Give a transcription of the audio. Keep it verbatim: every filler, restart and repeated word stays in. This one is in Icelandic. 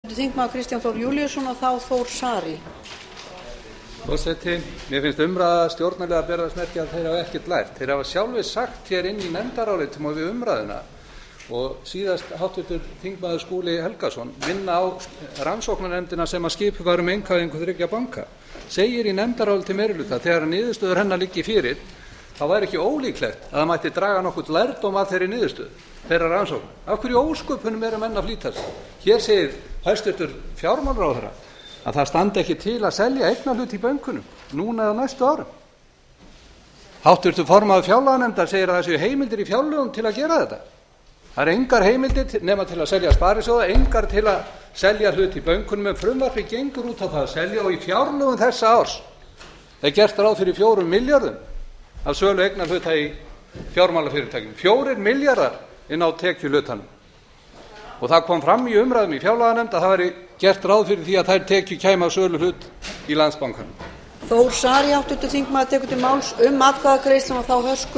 Þingmaður Kristján Þór Júlíusson og þá Þór Saari. Forseti, mér finnst umræða stjórnarliða bera þess merki að þeir hafa ekkert lært. Þeir hafa sjálfir sagt hér inn í nefndarálitum og við umræðuna og síðast háttvirtur þingmaður Skúli Helgason vinna á rannsóknarnefndina sem að skipuð var um einkavæðingu þriggja banka. Segir í nefndaráliti meirihluta þegar niðurstöður hennar liggi fyrir, þá væri ekki ólíklegt að það mætti draga nokkurn lærdóm af þeirri niðurstöðu, þeirra rannsókn. Af hverju ósköpunum eru menn að flýta sig? Hér segir hæstvirtur fjármálaráðherra að það standi ekki til að selja eignarhlut í bönkunum núna eða næstu árum. Háttvirtur formaður fjárlaganefndar segir að það séu heimildir í fjárlögum til að gera þetta. Það er engar heimildir nema til að selja sparisjóða, engar til að selja hlut í bönkunum, en frumvarpið gengur út á það að selja og í fjárlögum þessa árs er gert ráð fyrir fjórum milljörðum af sölu eignarhluta í fjármálafyrirtækjum. Fjórir milljarðar inn á tekjuhlutanum. Og það kom fram í umræðum í fjárlaganefnd að það væri gert ráð fyrir því að þær tekju kæmi af sölu hlut í Landsbankanum. Þór Saari háttvirtur þingmaður tekur til máls um atkvæðagreiðsluna og þá Höskuldur